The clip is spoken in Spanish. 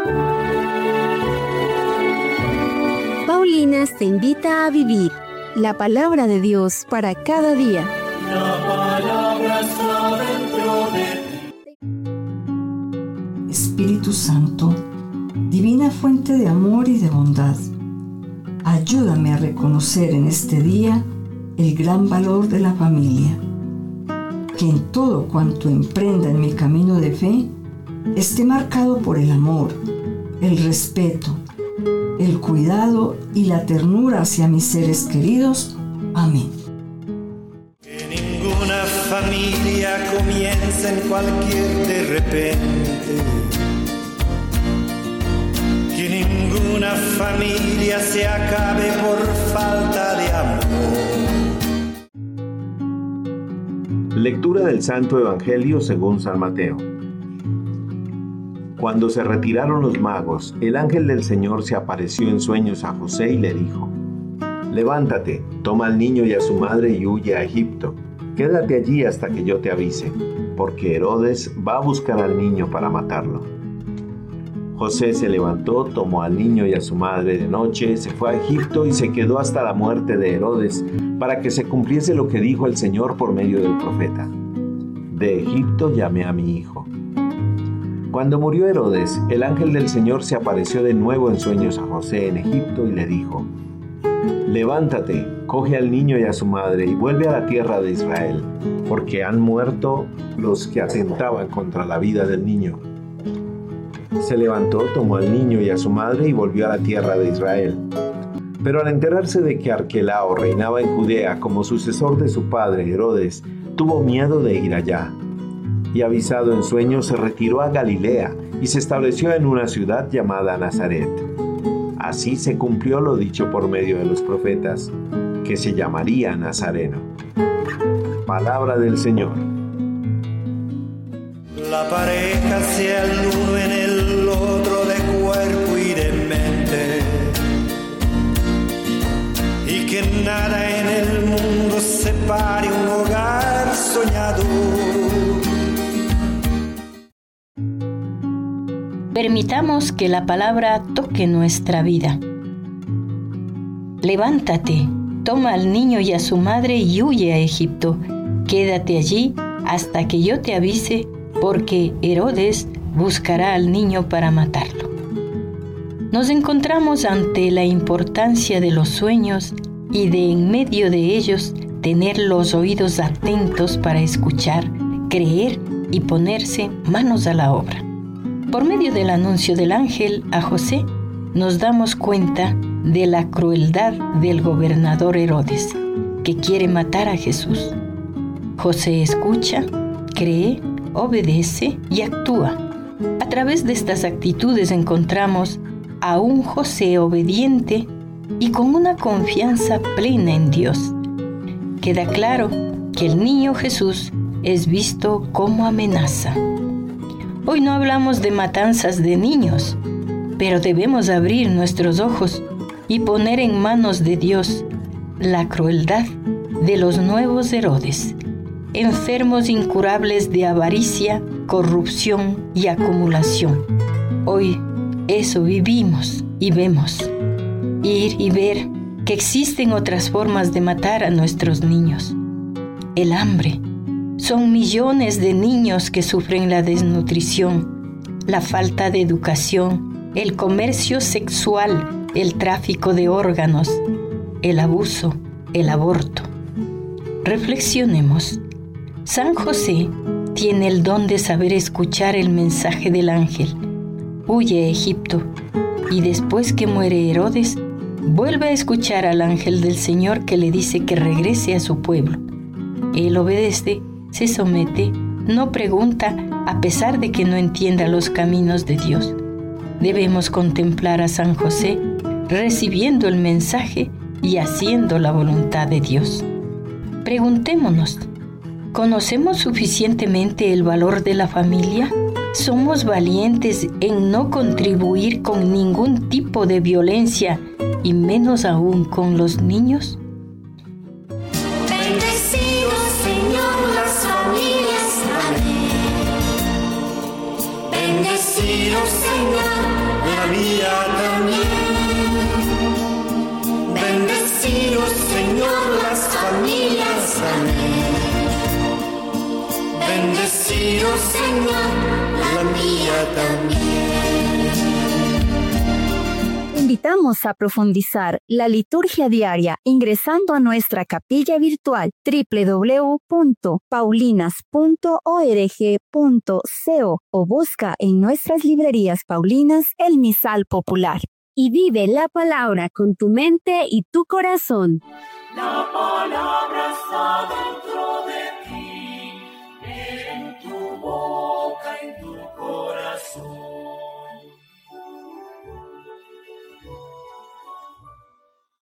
Paulinas te invita a vivir la palabra de Dios para cada día. La palabra está dentro de ti. Espíritu Santo, divina fuente de amor y de bondad, ayúdame a reconocer en este día el gran valor de la familia. Que en todo cuanto emprenda en mi camino de fe esté marcado por el amor, el respeto, el cuidado y la ternura hacia mis seres queridos. Amén. Que ninguna familia comience en cualquier de repente. Que ninguna familia se acabe por falta de amor. Lectura del Santo Evangelio según San Mateo. Cuando se retiraron los magos, el ángel del Señor se apareció en sueños a José y le dijo: Levántate, toma al niño y a su madre y huye a Egipto. Quédate allí hasta que yo te avise, porque Herodes va a buscar al niño para matarlo. José se levantó, tomó al niño y a su madre de noche, se fue a Egipto y se quedó hasta la muerte de Herodes, para que se cumpliese lo que dijo el Señor por medio del profeta: De Egipto llamé a mi hijo. Cuando murió Herodes, el ángel del Señor se apareció de nuevo en sueños a José en Egipto y le dijo: Levántate, coge al niño y a su madre y vuelve a la tierra de Israel, porque han muerto los que atentaban contra la vida del niño. Se levantó, tomó al niño y a su madre y volvió a la tierra de Israel. Pero al enterarse de que Arquelao reinaba en Judea como sucesor de su padre Herodes, tuvo miedo de ir allá. Y avisado en sueños, se retiró a Galilea y se estableció en una ciudad llamada Nazaret. Así se cumplió lo dicho por medio de los profetas, que se llamaría Nazareno. Palabra del Señor. La pareja sea el uno en el otro de cuerpo y de mente. Y que nada en el mundo separe un hogar soñado. Permitamos que la palabra toque nuestra vida. Levántate, toma al niño y a su madre y huye a Egipto. Quédate allí hasta que yo te avise, porque Herodes buscará al niño para matarlo. Nos encontramos ante la importancia de los sueños y de en medio de ellos tener los oídos atentos para escuchar, creer y ponerse manos a la obra. Por medio del anuncio del ángel a José, nos damos cuenta de la crueldad del gobernador Herodes, que quiere matar a Jesús. José escucha, cree, obedece y actúa. A través de estas actitudes encontramos a un José obediente y con una confianza plena en Dios. Queda claro que el niño Jesús es visto como amenaza. Hoy no hablamos de matanzas de niños, pero debemos abrir nuestros ojos y poner en manos de Dios la crueldad de los nuevos Herodes, enfermos incurables de avaricia, corrupción y acumulación. Hoy eso vivimos y vemos. Ir y ver que existen otras formas de matar a nuestros niños. El hambre. Son millones de niños que sufren la desnutrición, la falta de educación, el comercio sexual, el tráfico de órganos, el abuso, el aborto. Reflexionemos. San José tiene el don de saber escuchar el mensaje del ángel. Huye a Egipto y después que muere Herodes, vuelve a escuchar al ángel del Señor que le dice que regrese a su pueblo. Él obedece, se somete, no pregunta, a pesar de que no entienda los caminos de Dios. Debemos contemplar a San José recibiendo el mensaje y haciendo la voluntad de Dios. Preguntémonos, ¿conocemos suficientemente el valor de la familia? ¿Somos valientes en no contribuir con ningún tipo de violencia y menos aún con los niños? Bendecido, Señor, las familias. Amén. Bendecido, Señor, mía también. Bendeciros, Señor, las familias, amén. Bendeciros, Señor, la mía también. Invitamos a profundizar la liturgia diaria ingresando a nuestra capilla virtual www.paulinas.org.co o busca en nuestras librerías paulinas el misal popular. Y vive la palabra con tu mente y tu corazón. La palabra sabe.